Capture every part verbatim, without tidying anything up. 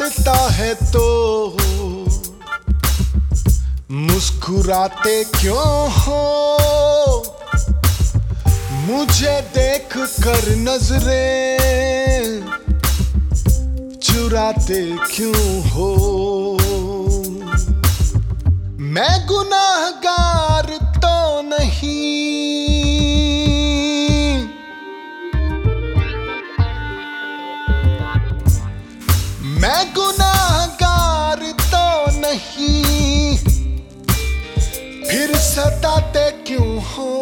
बढ़ता है तो मुस्कुराते क्यों हो? मुझे देख कर नजरें चुराते क्यों हो? मैं गुनाहगार तो नहीं, मैं गुनाहगार तो नहीं, फिर सताते क्यों हो?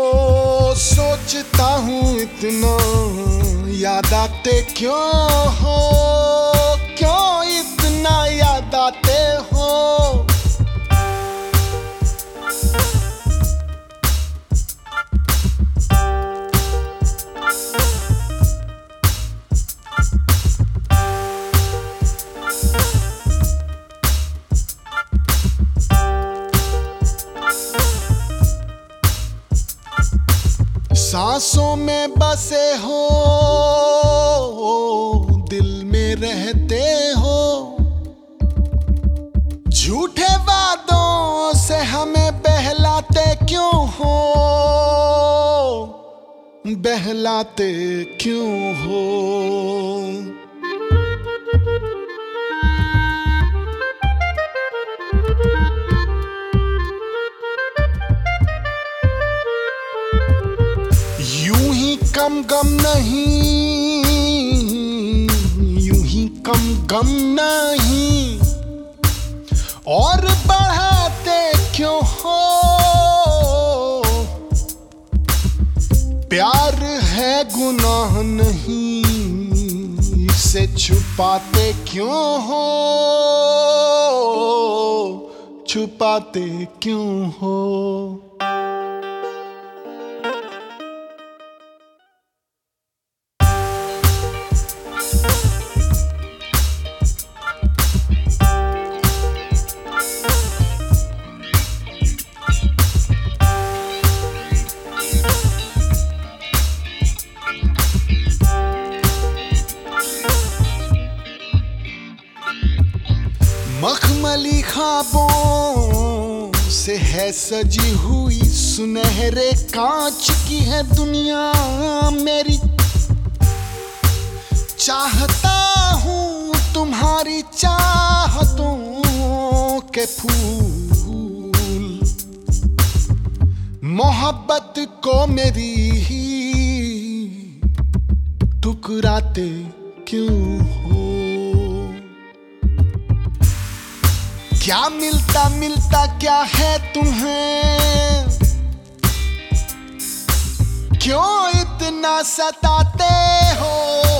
सोचता हूँ इतना, याद आते क्यों हो? क्यों इतना याद आते हो? सांसों में बसे हो, दिल में रहते हो, झूठे वादों से हमें बहलाते क्यों हो? बहलाते क्यों हो? कम गम नहीं, यूं ही कम गम नहीं, और बढ़ाते क्यों हो? प्यार है गुनाह नहीं, इसे छुपाते क्यों हो? छुपाते क्यों हो? मखमली ख्वाबों से है सजी हुई, सुनहरे कांच की है दुनिया मेरी। चाहता हूँ तुम्हारी चाहतों के फूल, मोहब्बत को मेरी ही ठुकराते क्यों हो? क्या मिलता मिलता क्या है तुम्हें? क्यों इतना सताते हो?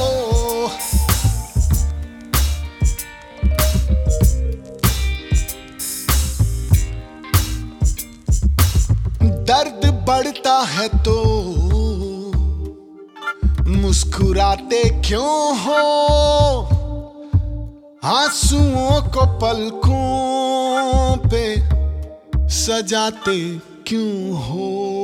दर्द बढ़ता है तो मुस्कुराते क्यों हो? आंसुओं को पलकों पे सजाते क्यों हो?